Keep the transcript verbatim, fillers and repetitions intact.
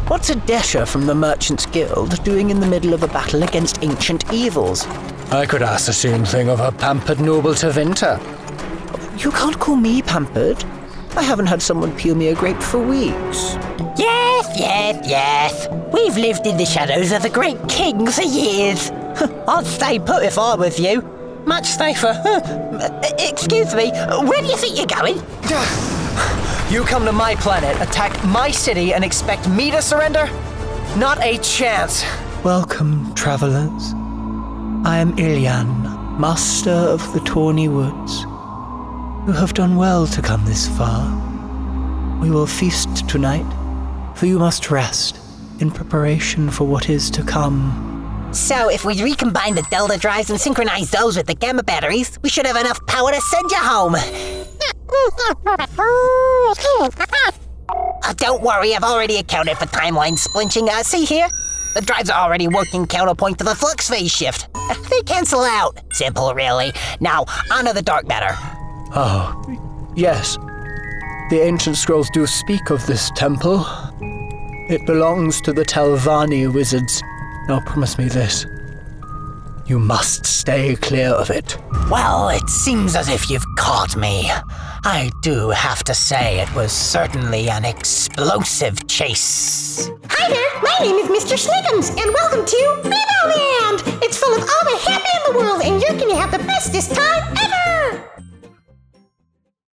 What's a Desha from the Merchants Guild doing in the middle of a battle against ancient evils? I could ask the same thing of a pampered noble Tevinter. You can't call me pampered. I haven't had someone peel me a grape for weeks. Yes, yes, yes. We've lived in the shadows of the Great King for years. I'd stay put if I was you. Much safer. Excuse me, where do you think you're going? You come to my planet, attack my city, and expect me to surrender? Not a chance. Welcome, travelers. I am Ilian, master of the Tawny Woods. You have done well to come this far. We will feast tonight, for you must rest in preparation for what is to come. So, if we recombine the Delta drives and synchronize those with the Gamma batteries, we should have enough power to send you home. Uh, don't worry, I've already accounted for timeline splinching. Uh, see here? The drives are already working counterpoint to the flux phase shift. They cancel out. Simple, really. Now, onto the dark matter. Oh, yes. The ancient scrolls do speak of this temple. It belongs to the Telvanni wizards. Now promise me this. You must stay clear of it. Well, it seems as if you've caught me. I do have to say it was certainly an explosive chase. Hi there, my name is Mister Slickums, and welcome to Rainbow Land! It's full of all the happy in the world, and you're gonna have the bestest time